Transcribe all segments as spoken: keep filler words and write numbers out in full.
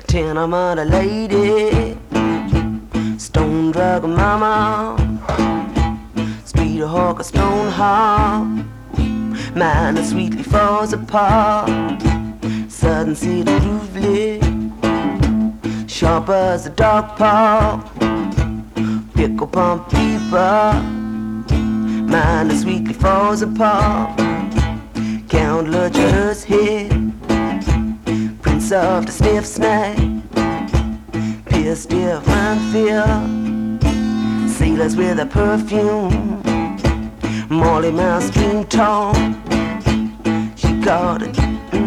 tenement a lady, stone drug mama, street hawker, stone hawk, man that sweetly falls apart, sudden see the groovely, sharp as a dog paw, pickle pump people, man that sweetly falls apart, Count Lutcher's head, prince of the stiff snack, pure stiff and fear, sailors with a perfume, Molly Mouse string tall, she got it,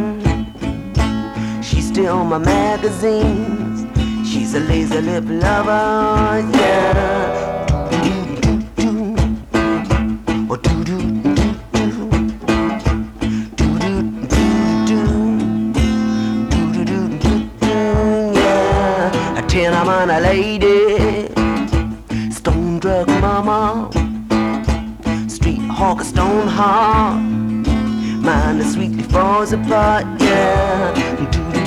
mm. She's still my magazines, she's a lazy lip lover, yeah. Tenement a lady, stone drug mama, street hawker, stone hawk, mind that sweetly falls apart, yeah.